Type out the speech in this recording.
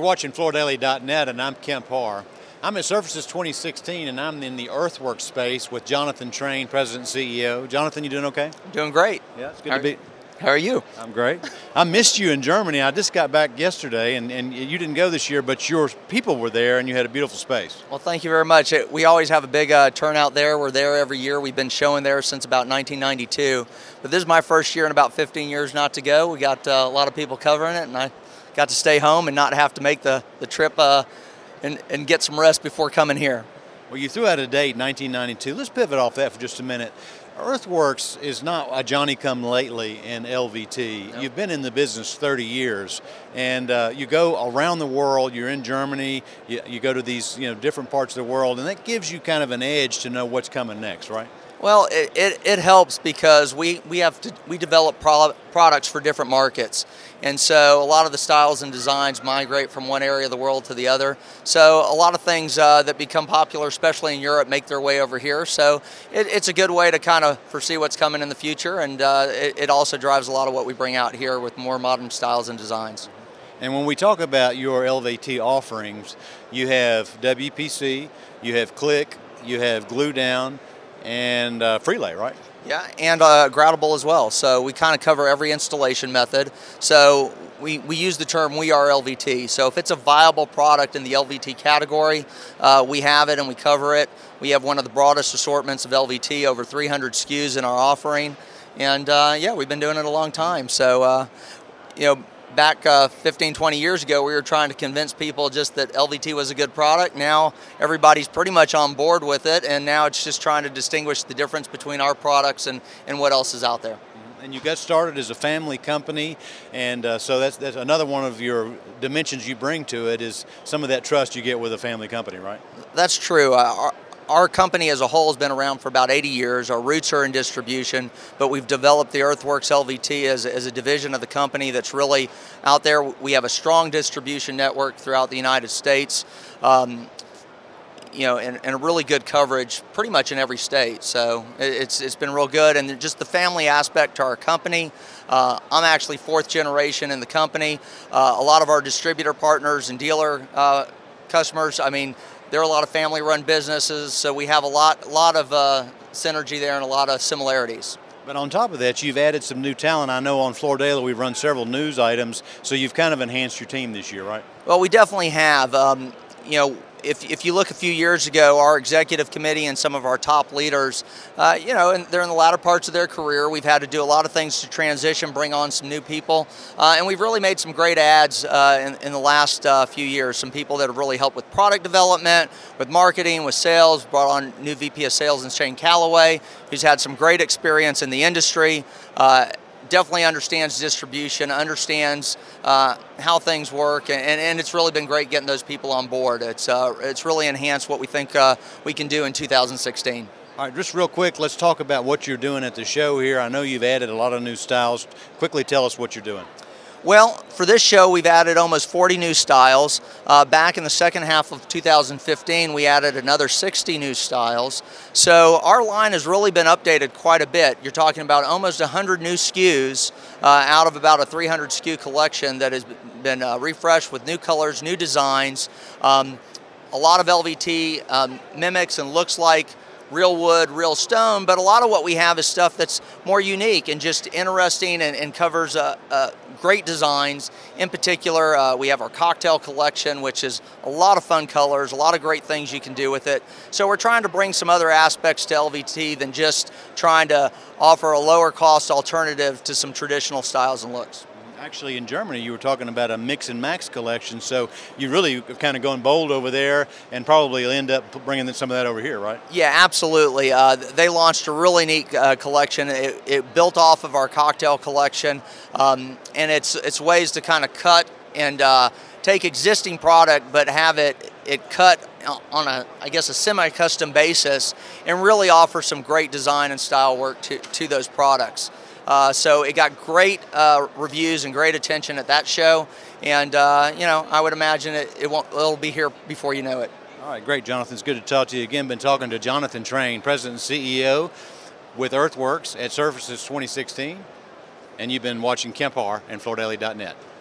watching FloorDaily.net, and I'm Kemp Harr. I'm at Surfaces 2016, and I'm in the earthwork space with Jonathan Train, President and CEO. Jonathan, you doing okay? Doing great. Yeah, it's good to be. How are you? I'm great. I missed you in Germany. I just got back yesterday, and you didn't go this year, but your people were there, and you had a beautiful space. Well, thank you very much. We always have a big turnout there. We're there every year. We've been showing there since about 1992. But this is my first year in about 15 years not to go. We got a lot of people covering it, and I got to stay home and not have to make the trip and get some rest before coming here. Well, you threw out a date, 1992. Let's pivot off that for just a minute. Earthworks is not a Johnny-come-lately in LVT. Nope. You've been in the business 30 years, and you go around the world. You're in Germany. You go to these different parts of the world, and that gives you kind of an edge to know what's coming next, right? Well, it helps because we develop products for different markets, and so a lot of the styles and designs migrate from one area of the world to the other. So a lot of things that become popular, especially in Europe, make their way over here. So it's a good way to kind of foresee what's coming in the future, and it also drives a lot of what we bring out here with more modern styles and designs. And when we talk about your LVT offerings, you have WPC, you have Click, you have Glue Down, and Freelay, right? Yeah, and groutable as well. So we kind of cover every installation method. So we use the term "we are LVT." So if it's a viable product in the LVT category, we have it and we cover it. We have one of the broadest assortments of LVT, over 300 SKUs in our offering, and yeah, we've been doing it a long time. So back 15, 20 years ago, we were trying to convince people just that LVT was a good product. Now everybody's pretty much on board with it, and now it's just trying to distinguish the difference between our products and what else is out there. And you got started as a family company, and so that's another one of your dimensions you bring to it is some of that trust you get with a family company, right? That's true. Our company as a whole has been around for about 80 years. Our roots are in distribution, but we've developed the Earthworks LVT as a division of the company that's really out there. We have a strong distribution network throughout the United States, and a really good coverage pretty much in every state. So it's been real good, and just the family aspect to our company. I'm actually fourth generation in the company. A lot of our distributor partners and dealer customers, there are a lot of family-run businesses, so we have a lot of synergy there and a lot of similarities. But on top of that, you've added some new talent. I know on Floor Daily we've run several news items, so you've kind of enhanced your team this year, right? Well, we definitely have. If you look a few years ago, our executive committee and some of our top leaders, and they're in the latter parts of their career. We've had to do a lot of things to transition, bring on some new people, and we've really made some great adds in the last few years. Some people that have really helped with product development, with marketing, with sales. Brought on new VP of Sales in Shane Calloway, who's had some great experience in the industry. Definitely understands distribution, understands how things work, and it's really been great getting those people on board. It's really enhanced what we think we can do in 2016. All right, just real quick, let's talk about what you're doing at the show here. I know you've added a lot of new styles. Quickly tell us what you're doing. Well, for this show, we've added almost 40 new styles. Back in the second half of 2015, we added another 60 new styles. So our line has really been updated quite a bit. You're talking about almost 100 new SKUs out of about a 300 SKU collection that has been refreshed with new colors, new designs. A lot of LVT mimics and looks like real wood, real stone, but a lot of what we have is stuff that's more unique and just interesting and covers great designs. In particular, we have our cocktail collection, which is a lot of fun colors, a lot of great things you can do with it. So we're trying to bring some other aspects to LVT than just trying to offer a lower cost alternative to some traditional styles and looks. Actually, in Germany, you were talking about a mix and max collection, so you really kind of going bold over there and probably end up bringing some of that over here, right? Yeah, absolutely. They launched a really neat collection. It built off of our cocktail collection, and it's ways to kind of cut and take existing product, but have it cut on a semi-custom basis, and really offer some great design and style work to those products. So it got great reviews and great attention at that show, and I would imagine it'll be here before you know it. All right, great, Jonathan. It's good to talk to you again. Been talking to Jonathan Train, President and CEO with Earthworks at Surfaces 2016, and you've been watching Kemp Harr and FloorDaily.net.